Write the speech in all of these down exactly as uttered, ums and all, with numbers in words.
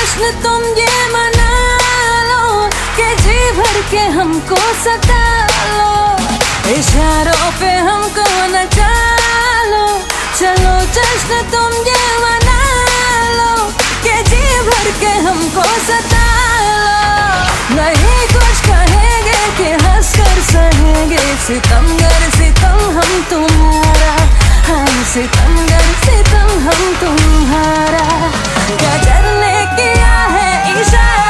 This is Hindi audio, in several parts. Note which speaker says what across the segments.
Speaker 1: जश्न तुम ये मना लो कि जी भर के हमको सता लो, इशारों पे हमको नचा लो। चलो जश्न तुम ये मना लो कि जी भर के हमको सता लो। नहीं कुछ कहेंगे कि हंस कर सहेंगे, सितमगर सितम हम तुम्हारा, हाँ सितमगर सितम हम तुम्हारा। गजर ने किया है इशारा,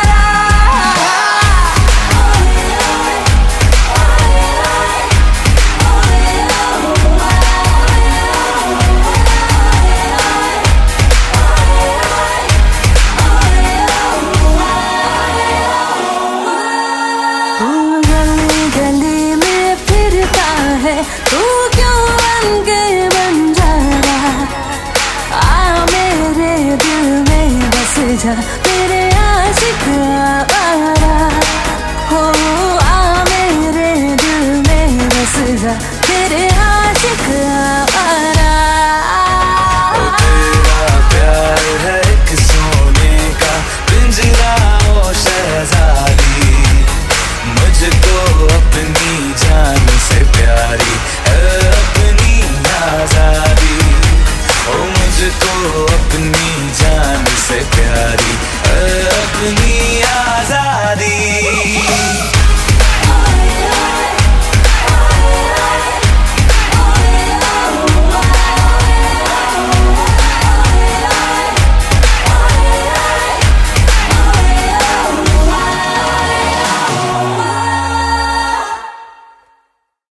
Speaker 1: तू क्यों बन के बंजारा, आ मेरे दिल में बस जा मेरे आशिक आवारा। हो आ मेरे दिल में बस जा मेरे आशिक आवारा।